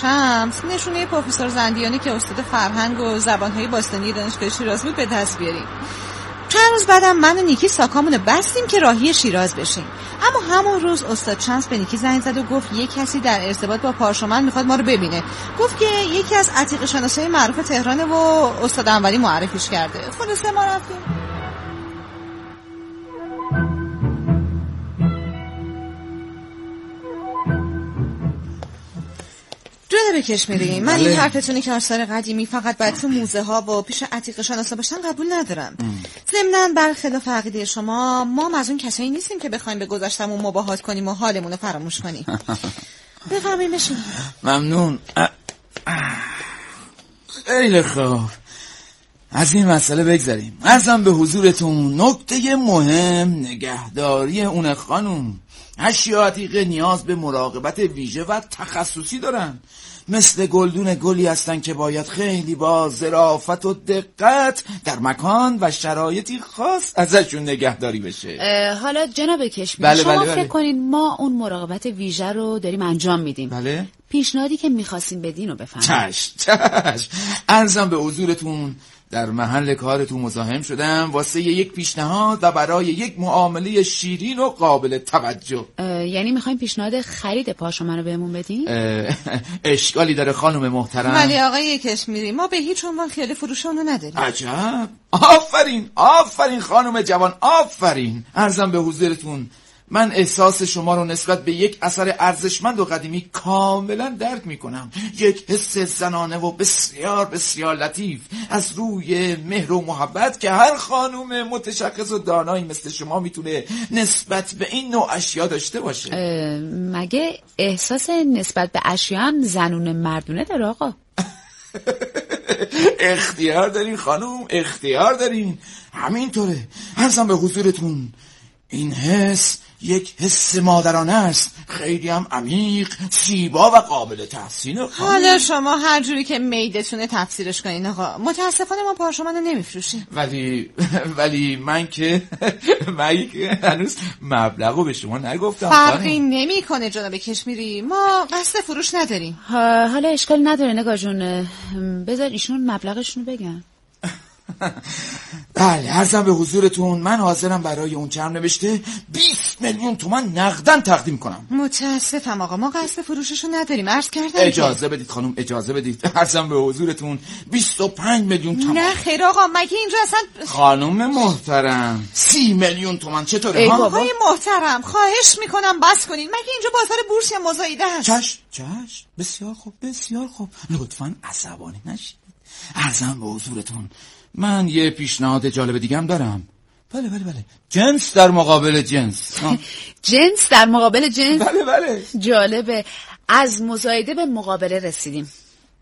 چمز نشونه پروفسور زندیانی که استاد فرهنگ و زبانهای باستانی دانشگاه شیراز بود به دست بیاریم. چند روز بعدم من و نیکی ساکامونو بستیم که راهی شیراز بشیم. اما همون روز استاد چمز به نیکی زنگ زد و گفت یک کسی در ارتباط با پارشمن میخواد ما رو ببینه. گفت که یکی از عتیقه شناسای معروف تهرانه و استاد انوری معرفیش کرده. خلاصه ما رفتیم. جناب کشمیری، من این حرفتونی که آثار قدیمی فقط باید تو موزه ها و پیش عتیقه شناسا باشن قبول ندارم. ضمناً برخلاف عقیده شما ما از اون کسایی نیستیم که بخوایم به گذشتمون مباهات کنیم و حالمون رو فراموش کنیم. بفرمایید بشین. ممنون. خیلی خوب، از این مسئله بگذاریم. عرضم به حضورتون نکته مهم نگهداری اون خانم. اشیاء عتیقه نیاز به مراقبت ویژه و تخصصی دارن. مثل گلدون گلی هستن که باید خیلی با ظرافت و دقت در مکان و شرایطی خاص ازشون نگهداری بشه. حالا جناب کشمیری، شما فکر کنین ما اون مراقبت ویژه رو داریم انجام میدیم؟ بله. پیشنهادی که میخواستیم بدین رو بفهمید. چشم. عرضم به حضورتون در محل کارتون مزاحم شدم واسه یک پیشنهاد و برای یک معامله شیرین و قابل توجه. یعنی میخوایم پیشنهاد خرید پارشمن رو بهمون بدین؟ اشکالی داره خانم محترم؟ ولی آقای کشمیری ما به هیچ عنوان خیال فروش اونو نداریم. عجب. آفرین خانم جوان، آفرین. عرضم به حضورتون من احساس شما رو نسبت به یک اثر ارزشمند و قدیمی کاملا درک میکنم. یک حس زنانه و بسیار بسیار لطیف از روی مهر و محبت که هر خانم متشخص و دانایی مثل شما میتونه نسبت به این نوع اشیا داشته باشه. مگه احساس نسبت به اشیا زنونه مردونه داره آقا؟ اختیار دارین خانم، اختیار دارین. همینطوره. عرضم به حضورتون این حس یک حس مادرانه است، خیلی هم عمیق، زیبا و قابل تحسین. حالا شما هر جوری که میدتونه تفسیرش کنین آقا. متاسفانه ما پارشمن رو نمیفروشیم. ولی من که هنوز مبلغو به شما نگفتم. فرقی نمیکنه جناب کشمیری، ما قصد فروش نداریم. حالا اشکال نداره نگاه جون، بذار ایشون مبلغشون رو بگن. بله، عرضم به حضورتون من حاضرم برای اون چرم نوشته 20 میلیون تومان نقدن تقدیم کنم. متاسفم آقا، ما قصد فروششو نداریم. عرض کردم اجازه بدید خانم، اجازه بدید. عرضم به حضورتون 25 میلیون تومان. نه خیر آقا، مگه اینجا اصلا خانم محترم 30 میلیون تومان چطوره؟ آقای محترم خواهش میکنم بس کنین، مگه اینجا بازار بورس یا مزایده هست؟ چشم. بسیار خوب. لطفاً عصبانی نشید. عرضم به حضورتون من یه پیشنهاد جالب دیگه هم دارم. بله جنس در مقابل جنس. جنس در مقابل جنس؟ بله. جالبه. از مزایده به مقابله رسیدیم.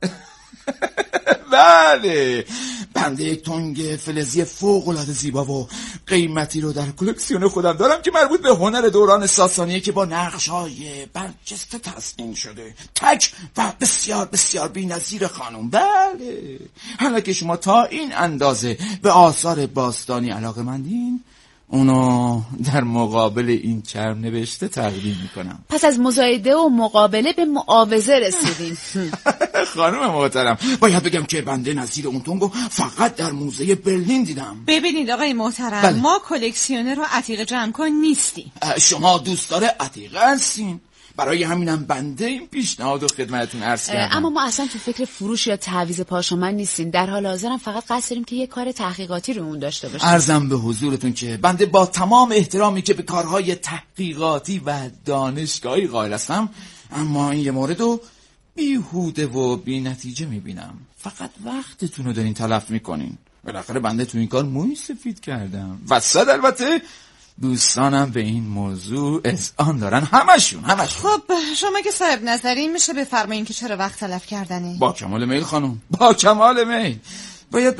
بله، بنده یک تنگ فلزی فوق‌العاده زیبا و قیمتی رو در کلکسیون خودم دارم که مربوط به هنر دوران ساسانیه که با نقش‌های برجسته تزیین شده، تک و بسیار بسیار بی‌نظیر خانم. بله، حالا که شما تا این اندازه به آثار باستانی علاقه‌مندین، اونو در مقابل این چرم نوشته تقدیم میکنم. پس از مزایده و مقابله به معاوضه رسیدیم. خانم محترم، باید بگم که بنده نظیر اون تنگو فقط در موزه برلین دیدم. ببینید آقای محترم، ما کلکسیونر و عتیقه جمع کن نیستیم. شما دوستدار عتیقه هستین، برای همینم بنده این پیشنهاد و خدمتتون عرض کردم. اما ما اصلا تو فکر فروش یا تعویض پارشمن نیستیم. در حال حاضرم فقط قصد داریم که یه کار تحقیقاتی رو اون داشته باشیم. عرضم به حضورتون که بنده با تمام احترامی که به کارهای تحقیقاتی و دانشگاهی قائل هستم، اما این یه موردو بیهوده و بی نتیجه میبینم. فقط وقتتون رو دارین تلف میکنین. بالاخره بنده تو این کار موی سفید کردم. وسط البته دوستانم به این موضوع اذعان دارن، همشون. خب شما که صاحب نظرین میشه بفرمایین که چرا وقت تلف کردنه؟ با کمال میل خانم، با کمال میل. باید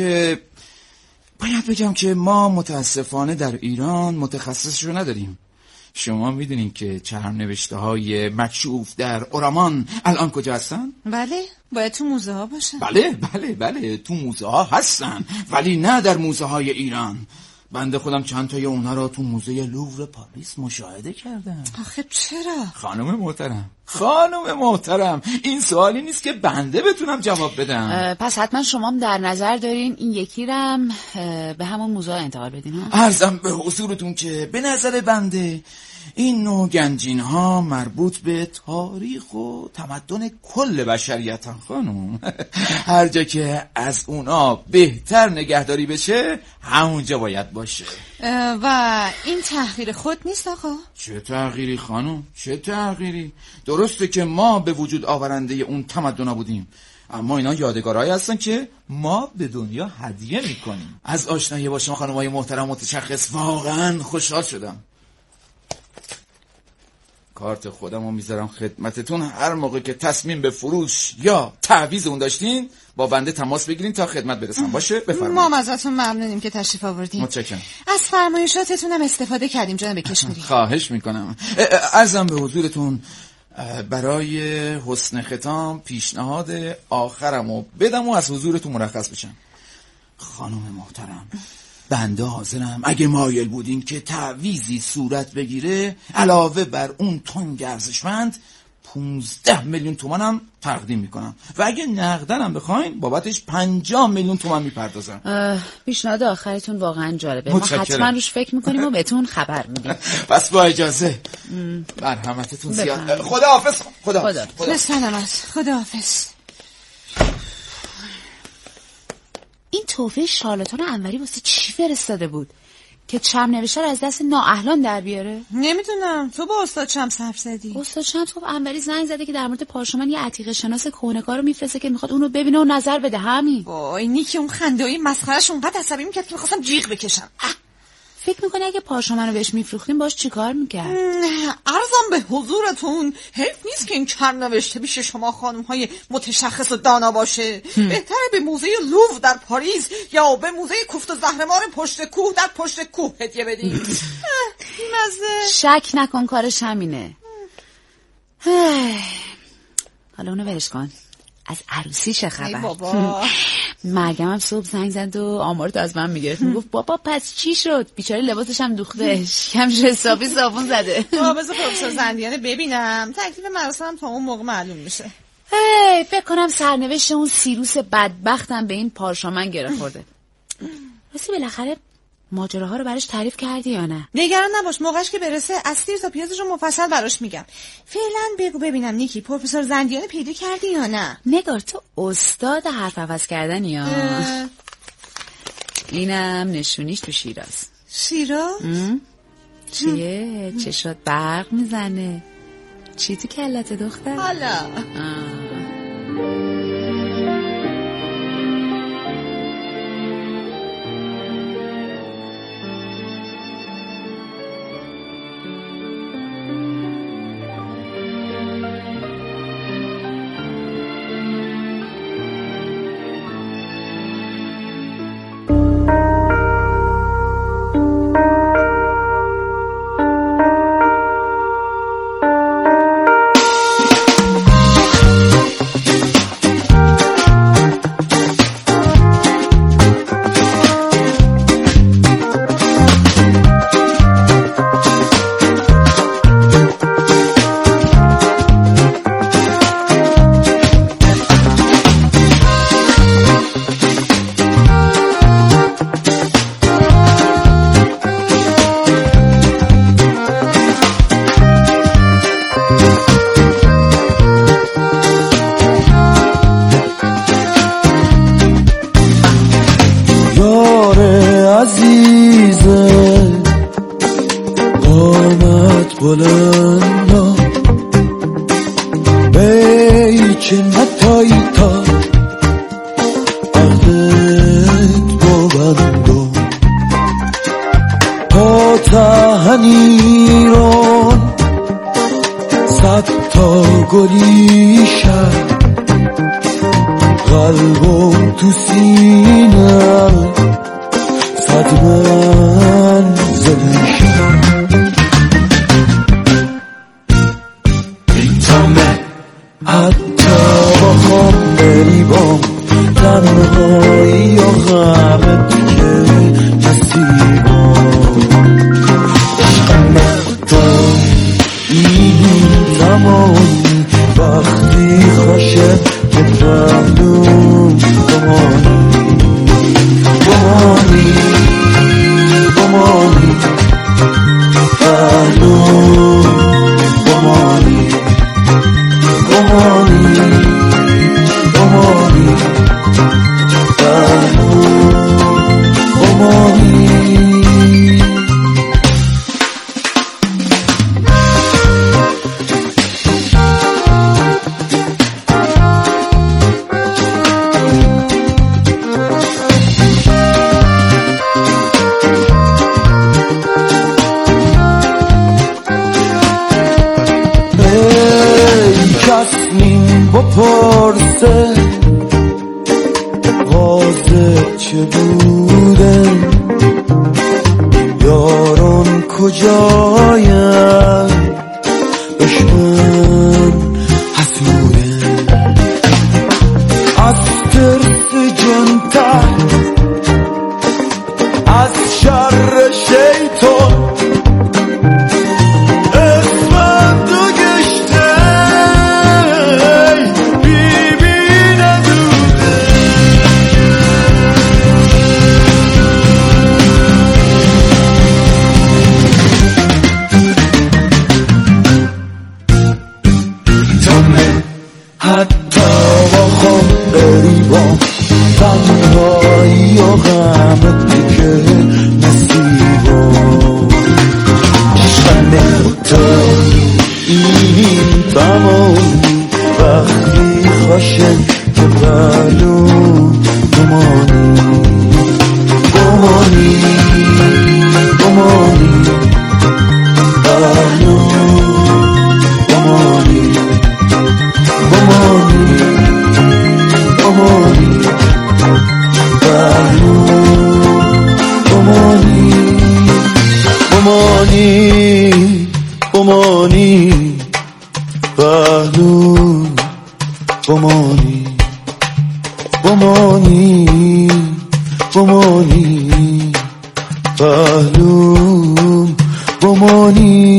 بگم که ما متاسفانه در ایران متخصصشو نداریم. شما میدونین که چرم نوشته های مکشوف در اورمان الان کجا هستن؟ بله، باید تو موزه ها باشن. بله تو موزه ها هستن، ولی نه در موزه های ایران. بنده خودم چند تای اونا رو تو موزه لوور پاریس مشاهده کردم. آخه چرا؟ خانم محترم این سوالی نیست که بنده بتونم جواب بدم. پس حتما شما هم در نظر دارین این یکی رم به همون موزه انتقال بدین ها؟ عرضم به حضورتون که به نظر بنده این نوع گنجین ها مربوط به تاریخ و تمدن کل بشریتن خانم. هر جا که از اونا بهتر نگهداری بشه همونجا باید باشه. و این تحقیر خود نیست آقا؟ چه تغییری خانم؟ چه تغییری؟ درسته که ما به وجود آورنده اون تمدنا بودیم، اما اینا یادگارهایی هستن که ما به دنیا هدیه میکنیم. از آشنایی با شما خانم‌های محترم متشخص واقعا خوشحال شدم. کارت خودم رو میذارم خدمتتون. هر موقع که تصمیم به فروش یا تعویض اون داشتین با بنده تماس بگیرین تا خدمت برسم. باشه بفرمایید. ما ازتون ممنونیم که تشریف آوردین. متشکرم. از فرمایشاتتون هم استفاده کردیم جناب کشمیری. خواهش میکنم. عرضم به حضورتون برای حسن ختام پیشنهاد آخرم رو بدم و از حضورتون مرخص بشم. خانم محترم، بنده حاضرم اگه مایل بودین که تعویضی صورت بگیره علاوه بر اون تنگ ارزشمند 15 میلیون تومان هم تقدیم میکنم و اگه نقدن هم بخواین بابتش 50 میلیون تومان میپردازم. پیشنهاد آخرتون واقعا جالبه. ما حتما روش فکر میکنیم و بهتون خبر میدیم. پس با اجازه. مرحمتتون زیاد. خداحافظ. به سلامت. خداحافظ. این تحفه شارلاتان انوری واسه چی فرستاده بود که چم نوشته از دست نااهلان در بیاره؟ نمیدونم. تو با استاد شمس حرف زدی؟ استاد شمس گفت انوری زنگ زده که در مورد پارشمان یه عتیقه شناس کهنه‌کار رو میفرسته که میخواد اونو ببینه و نظر بده. همین. وای نیکی اون خنده‌ای مسخره‌ش اونقدر عصبی میکرد که میخواستم جیغ بکشم. فکر میکنی اگه پارشمان رو بهش میفروختیم باش چیکار میکرد؟ عرضم به حضورتون حیف نیست که این کم نوشته پیش شما خانم‌های متشخص و دانا باشه. بهتره به موزه لوور در پاریس یا به موزه کوفت و زهرمار پشت کوه در پشت کوه هدیه بدید. مزه. شک نکن کارش همینه. حالا اونو ولش کن. از عروسی چه خبر؟ بابا مرگم هم صبح زنگ زد و آمارتو از من میگرفت. میگفت بابا پس چی شد؟ بیچاره لباسش هم دوخته، شکمش حسابی صابون زده. بذار پروفسور زندیانه ببینم. تکلیف مراسم تا اون موقع معلوم میشه. فکر کنم سرنوشت اون سیروس بدبختم به این پارشمان گره خورده. راستی بالاخره ماجراها رو براش تعریف کردی یا نه؟ نگران نباش، موقعش که برسه از تیر تا پیازش رو مفصل براش میگم. فعلا بگو ببینم نیکی پروفسور زندیانه پیدا کردی یا نه؟ نگار تو استاد حرف عوض کردنی یا؟ اینم نشونیش تو شیراز. شیراز؟ چیه؟ چشات برق میزنه؟ چی تو کلت دختر؟ حالا بلندا بیچه نتایی تا عهدت ببندو تا تهنیران صد تا گلی شد قلبم تو سینه صد منزل شد حتی با خام بری بام تنهایی و غمت که کسی بام خوشه که پهلوم بمانی بمانی پهلوم بمانی بمانی بمانی پهلوم بمانی. بپرسه واضح چه بوده یاران کجاین دشمن حسوده از ترس جنتر از شر شیطان تنهایی و غمت که نصیبا عشقم تو این تمامی وقتی خوشه که پهلوم بمانی بمانی بمانی پهلوم بمانی بمانی بمانی بمانی پهلوم بمانی بمانی بمانی پهلوم بمانی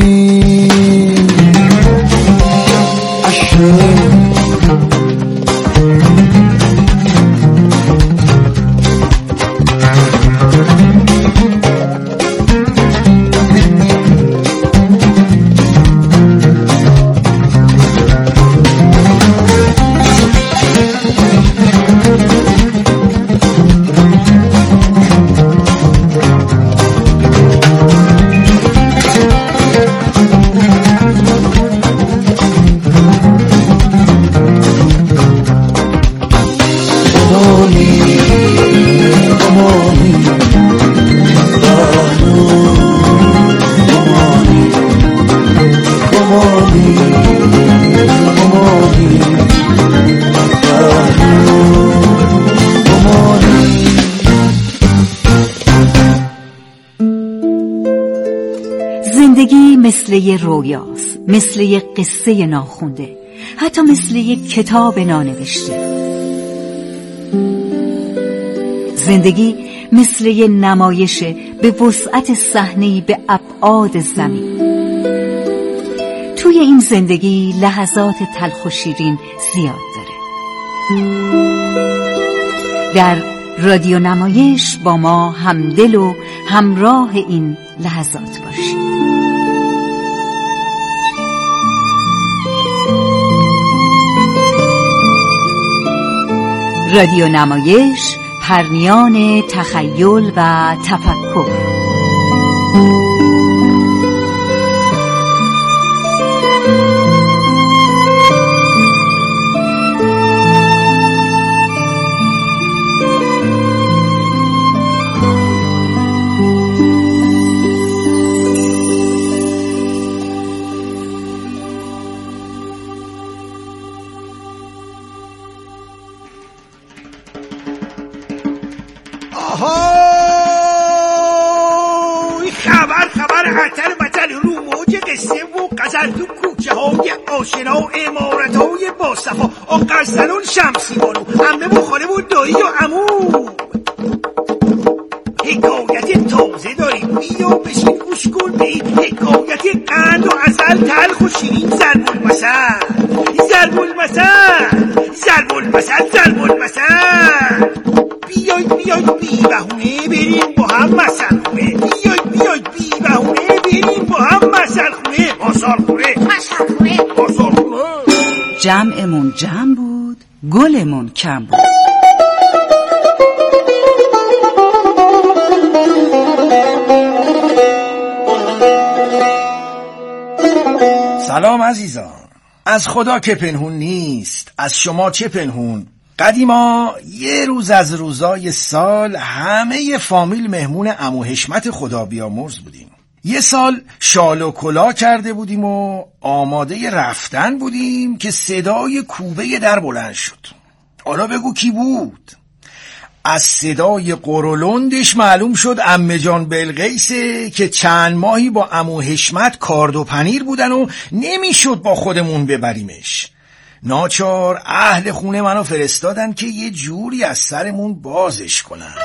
زندگی مثل یه رویاست، مثل یه قصه ناخونده، حتی مثل یه کتاب نانوشته. زندگی مثل یه نمایش به وسعت صحنه‌ای به ابعاد زمین. توی این زندگی لحظات تلخ و شیرین زیاد داره. در رادیو نمایش با ما همدل و همراه این لحظات باشید. رادیو نمایش، پرنیان تخیل و تفکر. خبر عطر بطر رو موج قصه و غزل تو کوچه های آشنا و امارت های باصفا آقا زنون شمسی بانو عمه و خاله و دایی و عمو. حکایت تازه داریم بیا بشین گوش کن به این حکایت قند و عسل تلخ و شیرین ضرب المثل. المثل ضرب المثل. بیاید بی بهونه بریم با هم مثل خونه. بیاید بی بهونه بریم با هم مثل خونه. آسال خونه. جمعمون جمع بود، گلمون کم بود. سلام عزیزان. از خدا که پنهون نیست، از شما چه پنهون. قدیما یه روز از روزای سال همه فامیل مهمون عمو حشمت خدا بیامرز بودیم. یه سال شال و کلاه کرده بودیم و آماده رفتن بودیم که صدای کوبه در بلند شد. حالا بگو کی بود؟ از صدای قرولندش معلوم شد عمه جان بلقیسه که چند ماهی با عمو حشمت کارد و پنیر بودن و نمیشد با خودمون ببریمش. ناچار اهل خونه منو فرستادن که یه جوری از سرمون بازش کنن.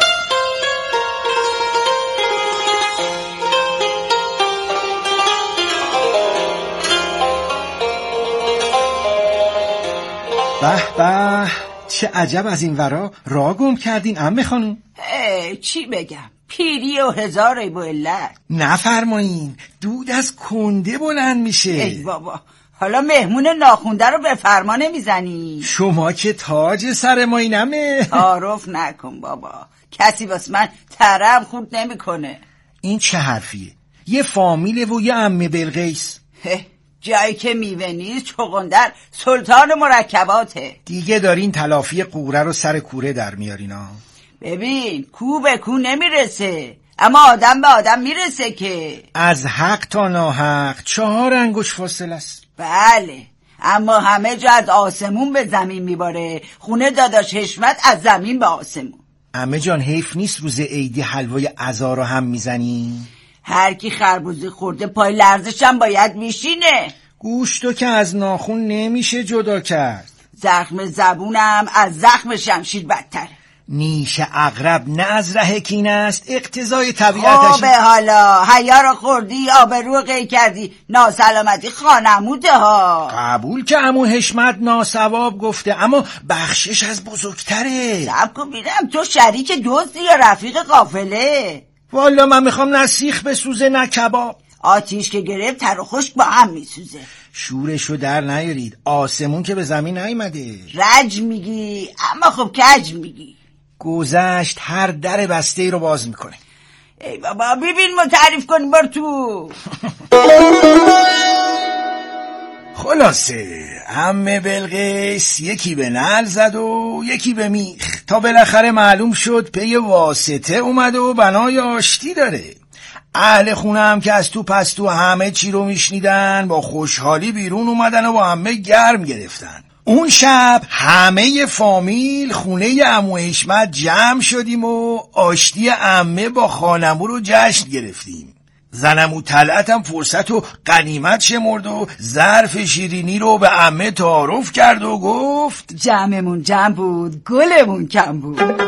به به، چه عجب از این ورا راه گم کردین عمه خانم. چی بگم، پیری و هزار عیب و علت. نفرمایین، دود از کنده بلند میشه. ای بابا، حالا مهمون ناخونده رو به فرما نمیزنی؟ شما که تاج سر ما اینمه. تعارف نکن بابا، کسی واسه من طرب خورد نمیکنه. این چه حرفیه؟ یه فامیله و یه عمه بلقیس. جایی که میوه نیست چغندر سلطان مرکباته. دیگه دارین تلافی قوره رو سر کوره در میارینا. ببین، کو به کو نمیرسه، اما آدم به آدم میرسه که. از حق تا ناحق 4 انگشت فاصله است. بله، اما همه جا از آسمون به زمین میباره، خونه داداش حشمت از زمین به آسمون. عمه جان حیف نیست روز عیدی حلوای عزا رو هم میزنی؟ هر کی خربوزه خورده پای لرزش هم باید میشینه. گوشتو که از ناخون نمیشه جدا کرد. زخم زبونم از زخم شمشیر بدتره. نیش عقرب نه از ره کین است، اقتضای طبیعتش. به حالا حیا رو خوردی، آبرو قی کردی، ناسلامتی خانموده ها. قبول که عمو حشمت ناسواب گفته، اما بخشش از بزرگتره. صبر کن ببینم، تو شریک دزدی یا رفیق قافله؟ والا من میخوام نه سیخ بسوزه نه کباب. آتیش که گرفت تر و خشک با هم میسوزه. شورشو در نیارید، آسمون که به زمین نیامده. رج میگی، اما خب کج میگی. گذشت هر در بسته رو باز میکنه. ای بابا، ببین ما تعریف کنیم بار تو. خلاصه عمه بلقیس یکی به نعل زد و یکی به میخ، تا بالاخره معلوم شد پی واسطه اومد و بنای آشتی داره. اهل خونه هم که از تو پس تو همه چی رو میشنیدن، با خوشحالی بیرون اومدن و با همه گرم گرفتن. اون شب همه فامیل خونه عمو حشمت جمع شدیم و آشتی عمه با خانمو رو جشن گرفتیم. زنمو طلعت هم فرصت و غنیمت شمرد و ظرف شیرینی رو به عمه تعارف کرد و گفت جمعمون جمع بود، گلمون کم بود.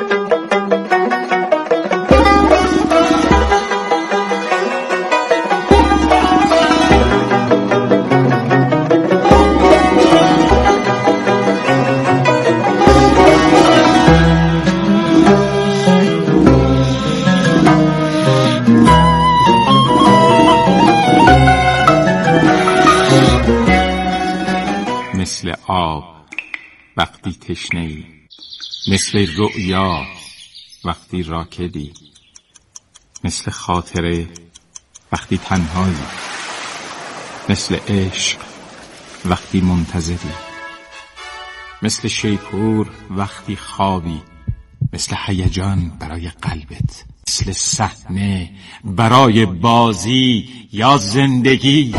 مثل آب وقتی تشنه‌ای، مثل رؤیا وقتی راکدی، مثل خاطره وقتی تنهایی، مثل عشق وقتی منتظری، مثل شیپور وقتی خوابی، مثل هیجان برای قلبت، مثل صحنه برای بازی یا زندگی.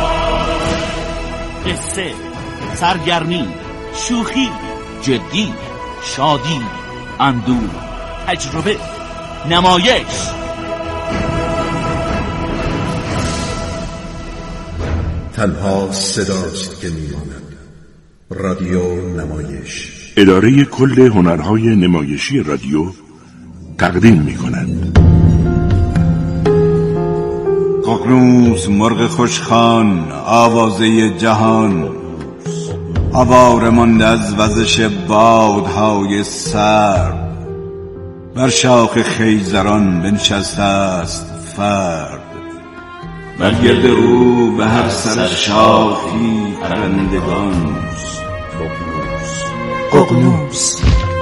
قصه، سرگرمی، شوخی، جدی، شادی، اندوه، تجربه، نمایش. تنها صداست که میماند. رادیو نمایش. اداره کل هنرهای نمایشی رادیو تقدیم می‌کند. ققنوس مرغ خوشخوان، آوازه جهان، آواره مانده از وزش بادهای سرد، بر شاخ خیزران بنشسته است فرد، بر گرد او به هر سر شاخی پرندگان ققنوس.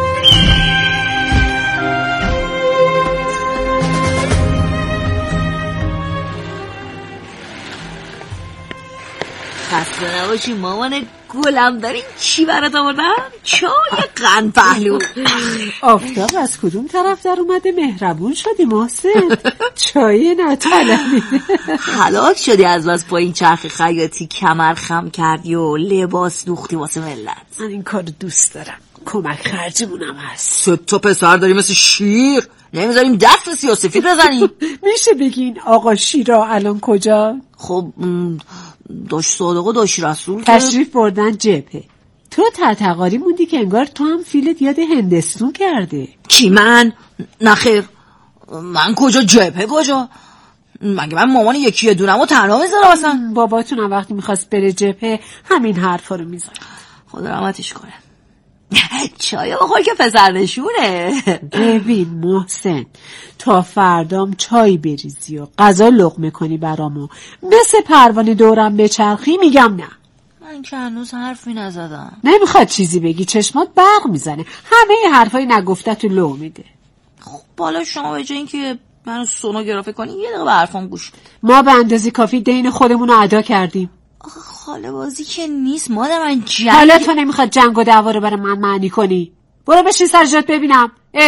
خسته نباشی مامان گلم. دارین چی برات آوردم؟ چای قند پهلو. آفتاب از کدوم طرف در اومده مهربون شدی محسن؟ چای نطلبیده. هلاک شدی از بس با این چرخ خیاطی کمر خم کردی و لباس دوختی واسه ملت. من این کار دوست دارم، کمک خرجمونم هست. 3 تا پسر داری مثل شیر، نمیذاریم دست سیاه‌سفید بزنی. میشه بگین آقا شیرا الان کجا؟ خب داش صادق و داش رسول تشریف بردن جبهه. تو تتقاری موندی که انگار تو هم فیلت یاد هندستون کرده. کی من؟ نخیر، من کجا جبهه کجا؟ مگه من مامان یکی دونم و تنها میذارم اصلا؟ باباتونم وقتی میخواست بره جبهه همین حرفا رو میذاره. خدا رحمتش کنه. چای بخور که پسر نشونه. ببین محسن، تا فردام چای بریزی و غذا لقمه کنی برامو مثل پروانه دورم بچرخی میگم نه. من که هنوز حرفی نزدم. نمیخواد چیزی بگی، چشمات برق میزنه، همه حرفای نگفته تو لو میده. خب بالا شما به جای اینکه منو سونوگرافی کنی یه دقیقه به حرفام گوش بده. ما به اندازه کافی دین خودمون رو ادا کردیم. آخه خاله بازی که نیست مادر من. حالا تو نمیخواد جنگ و دعوا رو برای من معنی کنی. برو بشین سر جات ببینم.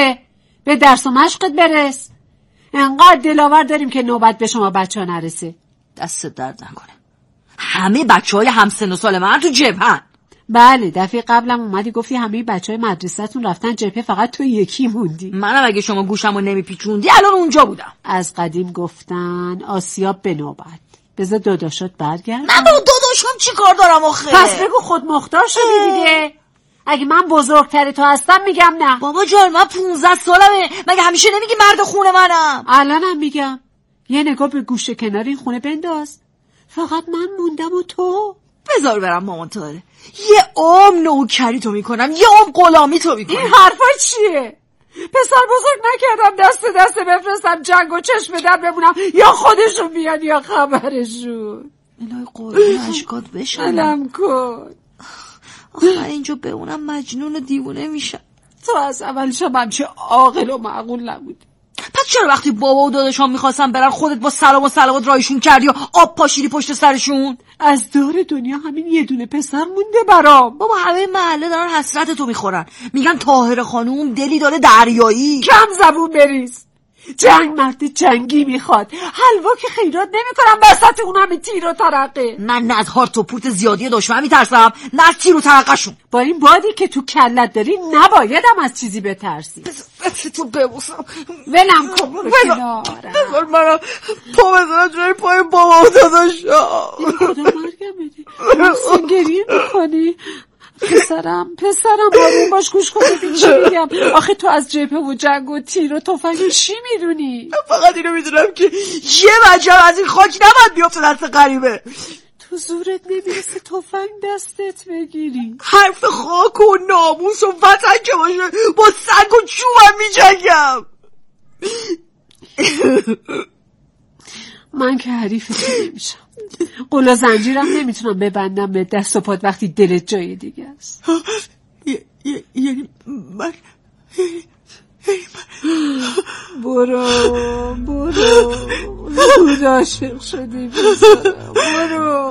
به درس و مشقت برس. انقدر دلاور داریم که نوبت به شما بچه ها نرسه. دست درد نکنه. همه بچه های همسن و سال من تو جبهن. بله، دفعه قبلم اومدی گفتی همه بچه های مدرسه‌تون رفتن جبهه، فقط تو یکی موندی. منم اگه شما گوشمو نمیپیچوندی الان اونجا بودم. از قدیم گفتن آسیاب به نوبت. بذار داداشات برگرد. من با داداشم چی کار دارم آخه؟ پس بگو خود مختار شدی دیگه. اگه من بزرگتر تو هستم میگم نه. بابا جان من 15 سالمه، مگه همیشه نمیگی مرد خونه منم؟ الانم میگم. یه نگاه به گوشه کنار این خونه بنداز. فقط من موندم و تو. بذار برم مامان تاره. یه عمر نوکری تو میکنم، یه عمر غلامی تو میکنم. این حرفا چیه؟ پسر بزرگ نکردم دست بفرستم جنگ و چشم در بمونم، یا خودشون بیان یا خبرشون. الهی قربون اشکات بشنم. علم کن. آخه اینجا بمونم مجنون و دیوونه میشم. تو از اولش هم همچه عاقل و معقول نبودی. پس چرا وقتی بابا و داداشام میخواستم برن خودت با سلام و صلوات رایشون کردی و آب پاشیدی پشت سرشون؟ از دور دنیا همین یه دونه پسر مونده برام. بابا همه محله دارن حسرت تو میخورن، میگن طاهره خانوم دلی داره دریایی. کم زبون بریز. جنگ مرد جنگی میخواد. حلوا که خیرات نمیکنم وسط اون همه تیر و ترقه. من نه از هارت و پورت زیادی دشمن میترسم، نه از تیر و ترقهشون. با این بادی که تو کلت داری نبایدم از چیزی بترسی. بس تو ببوسم. ولم کن برو کنارم. بذار منم پا بذارم جای پای بابا و داداشم. این خدا مرگم بده. محسن گریه میکنی؟ پسرم آروم باش، گوش کن ببین چی میگم. آخه تو از جبهه و جنگ و تیر و تفنگ چی میدونی؟ فقط اینو میدونم که یه بچه‌م از این خاک نباید بیفته دست غریبه. تو زورت نمیرسه تفنگ دستت بگیری. حرف خاک و ناموس و وطن که باشه با سنگ و چوبم میجنگم. من که حریف تو نمیشم. قلا زنجیرم نمیتونم ببندم به دست و پات وقتی دلت جای دیگه است. یعنی من برو خود عاشق شدی برو.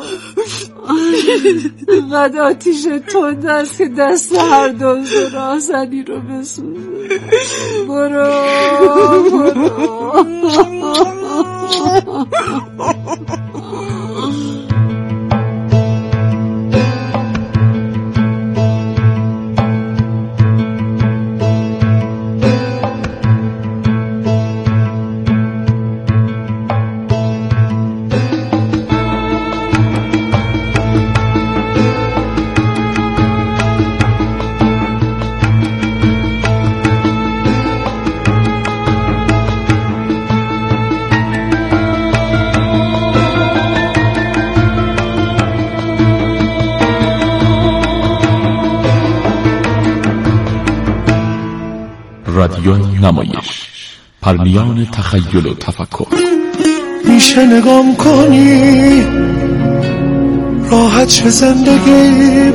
اینقدر آتیش تند است که دست هر دوز راهزنی رو بسوزه. برو رادیو نمایش، پرنیان تخیل و تفکر. میشه نگام کنی راحت شه زندگی،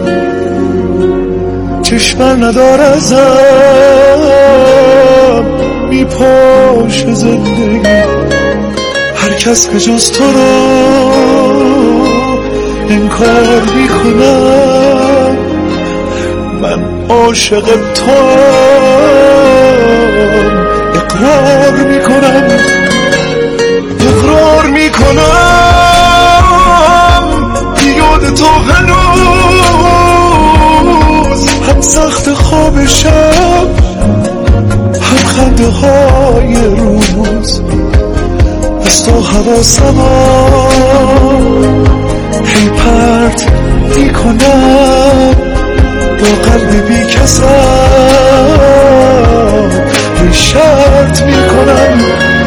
چشمن ندار ازم میپاشه زندگی. هر کس به جز تو رو انکار میکنم، من عاشق توام. اقرار میکنم بیاد تو هنوز، هم سخت خواب شب هم خنده های روز. از تو حواسمو هی پرت میکنم، با قلب بی کسم هی شرط میکنم.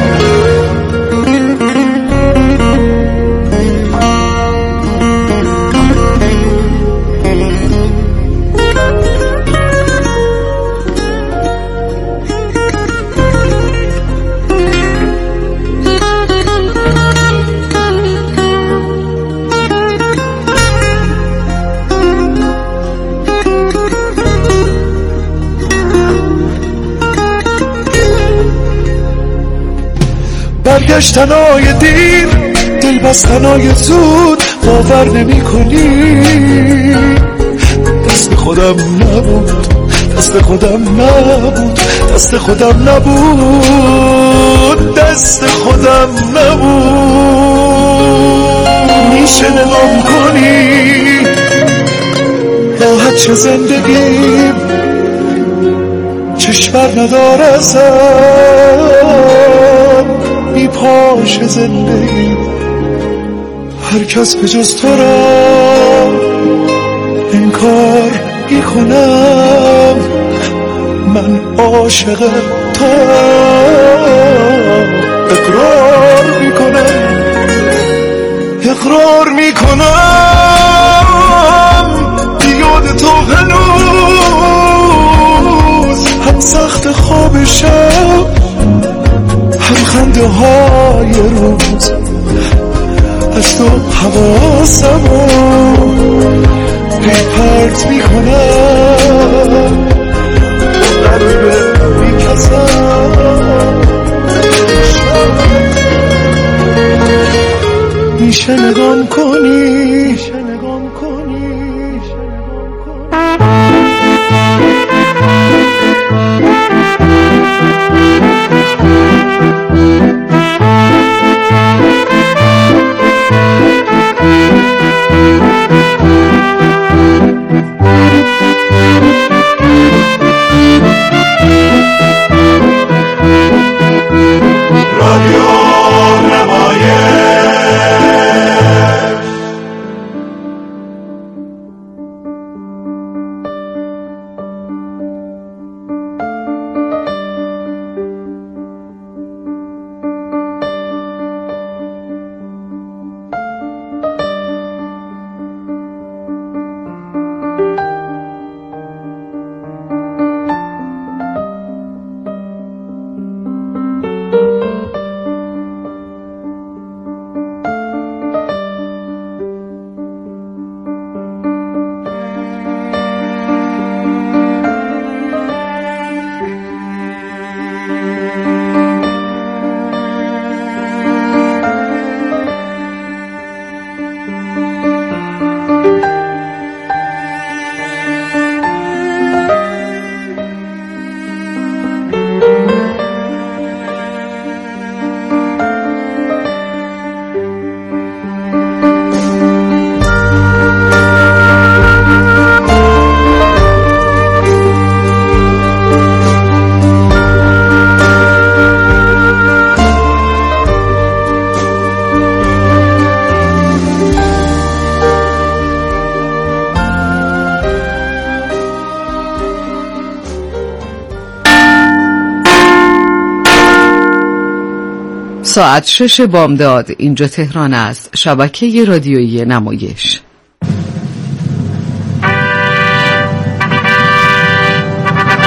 برگشتنای دیر، دل بستنای زود، باور نمی کنی. دست خودم نبود، دست خودم نبود، دست خودم نبود، دست خودم نبود. میشه نگام کنی راحت چه زندگی، چشمر ندار ازم میپاشه زندگی. هر کس به جز تو را انکار میکنم، من عاشق تو. اقرار میکنم بیاد تو هنوز، هم سخت خواب شب هم خنده های روز. از تو حواسمو هی پرت میکنم، قلب میکسم. میشه نگام کنی ساعت 6 بامداد. اینجا تهران است. شبکه رادیویی نمایش.